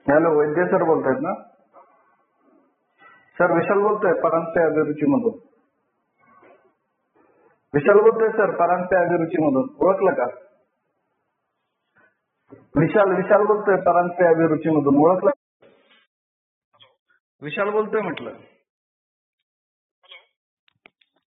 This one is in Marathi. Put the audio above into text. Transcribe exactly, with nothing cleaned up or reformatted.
हॅलो, वैद्य सर बोलतायत ना? सर विशाल बोलतोय परांजपे अभिरुची मधून. विशाल बोलतोय सर परांजपे अभिरुची मधून. ओळखलं का? विशाल विशाल बोलतोय परांजपे अभिरुची मधून. ओळखलं? विशाल बोलतोय म्हटलं.